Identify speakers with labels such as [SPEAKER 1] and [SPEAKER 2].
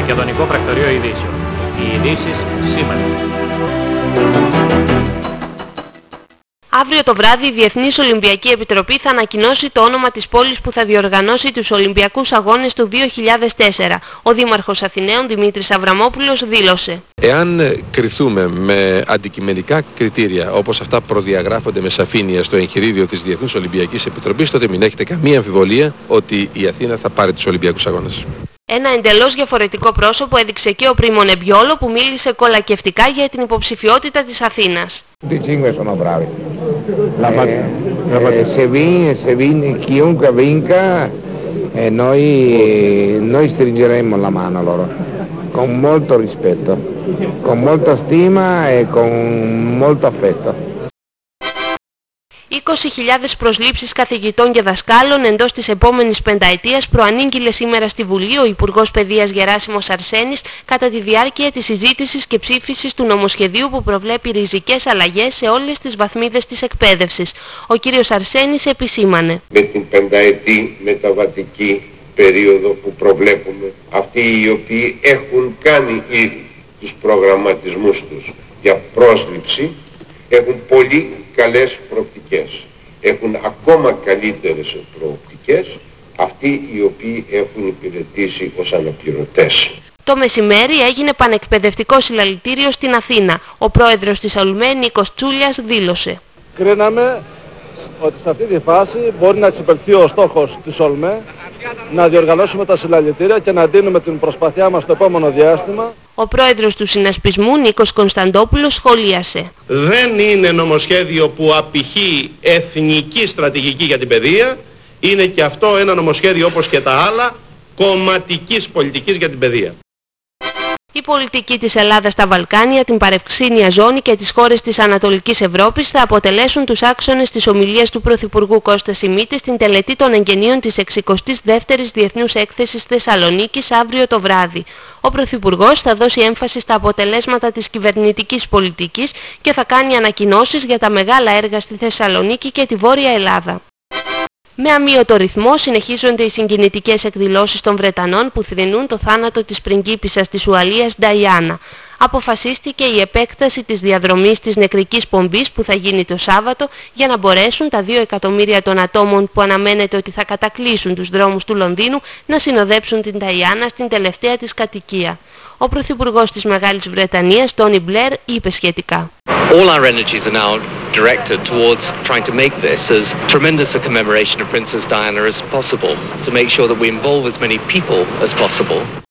[SPEAKER 1] Μακεδονικό Πρακτορείο Ειδήσεων. Οι ειδήσεις σήμερα.
[SPEAKER 2] Αύριο το βράδυ η Διεθνής Ολυμπιακή Επιτροπή θα ανακοινώσει το όνομα της πόλης που θα διοργανώσει τους Ολυμπιακούς Αγώνες του 2004. Ο Δήμαρχος Αθηναίων Δημήτρης Αβραμόπουλος δήλωσε:
[SPEAKER 3] Εάν κριθούμε με αντικειμενικά κριτήρια όπως αυτά προδιαγράφονται με σαφήνεια στο εγχειρίδιο της Διεθνούς Ολυμπιακής Επιτροπής, τότε μην έχετε καμία αμφιβολία ότι η Αθήνα θα πάρει τους Ολυμπιακούς Αγώνες.
[SPEAKER 2] Ένα εντελώς διαφορετικό πρόσωπο έδειξε και ο Πρίμο Νεμπιόλο, που μίλησε κολακευτικά για την υποψηφιότητα της Αθήνας.
[SPEAKER 4] Tutti e cinque sono bravi. Se vince chiunque vinca, noi stringeremo la mano loro, con molto rispetto, con molta stima e con molto affetto.
[SPEAKER 2] 20.000 προσλήψεις καθηγητών και δασκάλων εντός της επόμενης πενταετίας προανήγγειλε σήμερα στη Βουλή ο Υπουργός Παιδείας Γεράσιμος Αρσένης κατά τη διάρκεια της συζήτησης και ψήφισης του νομοσχεδίου που προβλέπει ριζικές αλλαγές σε όλες τις βαθμίδες της εκπαίδευσης. Ο κύριος Αρσένης επισήμανε:
[SPEAKER 5] Με την πενταετή μεταβατική περίοδο που προβλέπουμε, αυτοί οι οποίοι έχουν κάνει ήδη τους προγραμματισμούς τους για πρόσληψη έχουν πολύ καλές προοπτικές. Έχουν ακόμα καλύτερες προοπτικές αυτοί οι οποίοι έχουν υπηρετήσει ως αναπληρωτές.
[SPEAKER 2] Το μεσημέρι έγινε πανεκπαιδευτικό συλλαλητήριο στην Αθήνα. Ο πρόεδρος της ΑΛΜΕ, Νίκος Τσούλιας, δήλωσε:
[SPEAKER 6] Κρίναμε ότι σε αυτή τη φάση μπορεί να εξυπηρετηθεί ο στόχος της ΟΛΜΕ, να διοργανώσουμε τα συλλαλητήρια και να δίνουμε την προσπαθειά μας στο επόμενο διάστημα.
[SPEAKER 2] Ο πρόεδρος του συνασπισμού, Νίκος Κωνσταντόπουλος, σχολίασε:
[SPEAKER 7] Δεν είναι νομοσχέδιο που απηχεί εθνική στρατηγική για την παιδεία, είναι και αυτό ένα νομοσχέδιο όπως και τα άλλα κομματικής πολιτικής για την παιδεία.
[SPEAKER 2] Η πολιτική της Ελλάδας στα Βαλκάνια, την παρευξήνια ζώνη και τις χώρες της Ανατολικής Ευρώπης θα αποτελέσουν τους άξονες της ομιλίας του Πρωθυπουργού Κώστα Σιμίτη στην τελετή των εγγενείων της 62ης Διεθνούς Έκθεσης Θεσσαλονίκης αύριο το βράδυ. Ο Πρωθυπουργός θα δώσει έμφαση στα αποτελέσματα της κυβερνητικής πολιτικής και θα κάνει ανακοινώσεις για τα μεγάλα έργα στη Θεσσαλονίκη και τη Βόρεια Ελλάδα. Με αμύωτο ρυθμό συνεχίζονται οι συγκινητικές εκδηλώσεις των Βρετανών που θρηνούν το θάνατο της πριγκίπισσας της Ουαλίας Νταϊάννα. Αποφασίστηκε η επέκταση της διαδρομής της νεκρικής πομπής που θα γίνει το Σάββατο για να μπορέσουν τα 2 εκατομμύρια των ατόμων που αναμένεται ότι θα κατακλείσουν τους δρόμους του Λονδίνου να συνοδέψουν την Νταϊάννα στην τελευταία της κατοικία. Ο Πρωθυπουργός της Μεγάλης Βρετανίας, Τόνι Μπλερ, είπε σχετικά:
[SPEAKER 8] All our energies are now directed towards trying to make this as tremendous a commemoration of Princess Diana as possible, to make sure that we involve as many people as possible.